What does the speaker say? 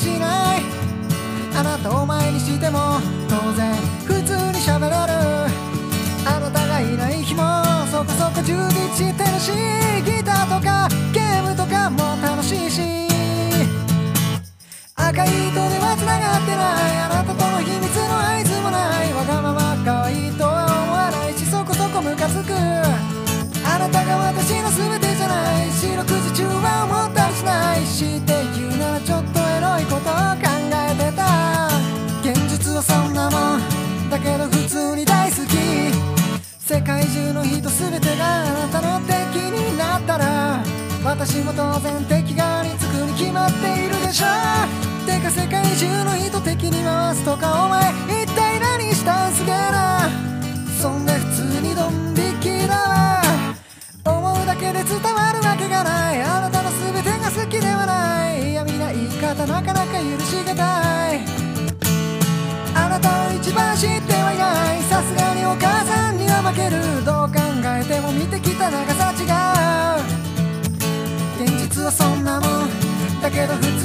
しない。あなたを前にしても当然普通に喋れる。あなたがいない日もそこそこ充実してるし、ギターとかゲームとかも楽しいし、赤い糸では繋がってないあなたとの秘密の合図もない。わがまま可愛いとは思わないし、そこそこムカつく。あなたが私の全てじゃない。四六時中は思ったりしないし、って言うならちょっとエロいことを考えてた。現実はそんなもんだけど普通に大好き。世界中の人全てがあなたの敵になったら、私も当然敵側につくに決まっているでしょ。てか世界中の人敵に回すとかお前一体何したんすげえな。そんで普通にドン引きだわ。思うだけで伝わるわけがない。あなたの全てが好きではない。嫌味な言い方なかなか許しがたい。あなたを一番知ってはいない。さすがにお母さんには負ける。どう考えても見てきた長さ違う。現実はそんなもんだけど普通